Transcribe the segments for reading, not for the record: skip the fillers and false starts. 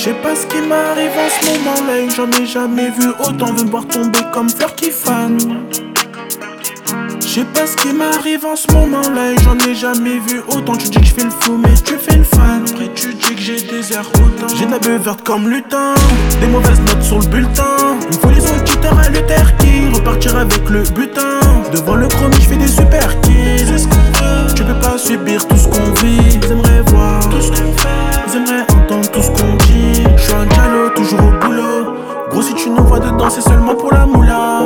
sais pas ce qui m'arrive en ce moment-là, j'en ai jamais vu autant, veut me voir tomber comme fleur qui fane. Je sais pas ce qui m'arrive en ce moment-là, j'en ai jamais vu autant. Tu dis que je fais le fou mais tu fais le fan. Après tu dis que j'ai des airs hautains. J'ai de la beuh verte comme lutin, des mauvaises notes sur le bulletin. Il me faut les auditeurs à Luther King, repartir avec le butin. Devant le chrome je fais des super kills. C'est ce qu'on veut. Tu peux pas subir tout ce qu'on vit. Ils aimeraient voir tout ce qu'on fait. Ils aimeraient entendre tout ce qu'on dit. Je suis un jalo, toujours au boulot. Gros si tu nous vois dedans c'est seulement pour la moula.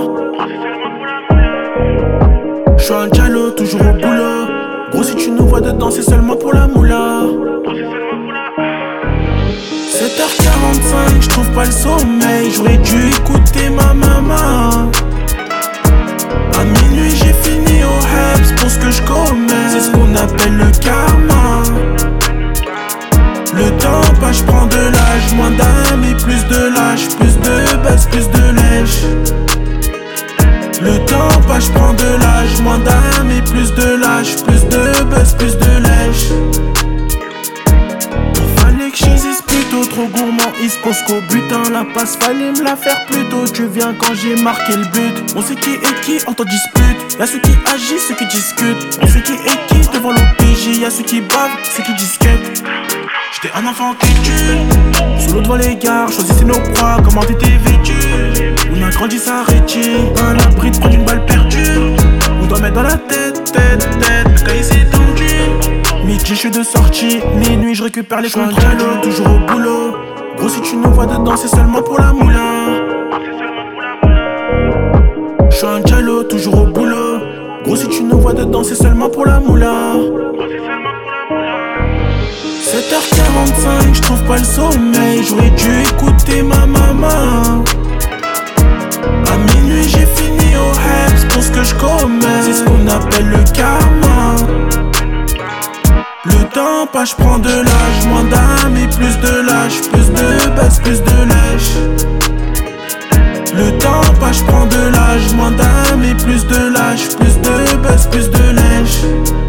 Je suis un jalo, toujours au boulot. Gros si tu nous vois dedans c'est seulement pour la moula. 7h45, je trouve pas le sommeil. J'aurais dû écouter ma maman. À minuit j'ai fini au Hebs pour ce que je commets. C'est ce qu'on appelle le karma. Le temps passe, je prends de l'âge. Moins d'amis, plus de lâche. Plus de baisse, plus de lèche. Le temps passe, je prends de l'âge. Moins d'amis, plus de lâche. Plus de buzz, plus de lèche. Il fallait que j'hésite plutôt. Trop gourmand, il se pose qu'au butin. La passe, fallait me la faire plus tôt. Tu viens quand j'ai marqué le but. On sait qui est qui, on t'en dispute. Y'a ceux qui agissent, ceux qui discutent. On sait qui est qui devant l'OPJ. Y'a ceux qui bavent, ceux qui disquettent. J'étais un enfant qui tue. Sous l'eau devant les gares, choisissez nos proies. Comment t'étais vêtu. On a grandi s'arrêter. À l'abri de prendre une balle perdue. On doit mettre dans la tête. Le cahier s'est tendu. Midi je suis de sortie. Minuit je récupère les contrôles. Toujours au boulot. Gros si tu nous vois dedans c'est seulement pour la moula. Je suis un jalo, toujours au boulot. Gros si tu nous vois dedans c'est seulement pour la moula. 7h45, je trouve pas le sommeil. J'aurais dû écouter ma maman. À minuit j'ai fini au Hebs pour ce que je commets. C'est ce qu'on appelle le karma. Le temps passe, je prends de l'âge. Moins d'amis, plus de lâche. Plus de baisse, plus de lèche. Le temps passe, je prends de l'âge. Moins d'amis, plus de lâche. Plus de baisse, plus de lèche.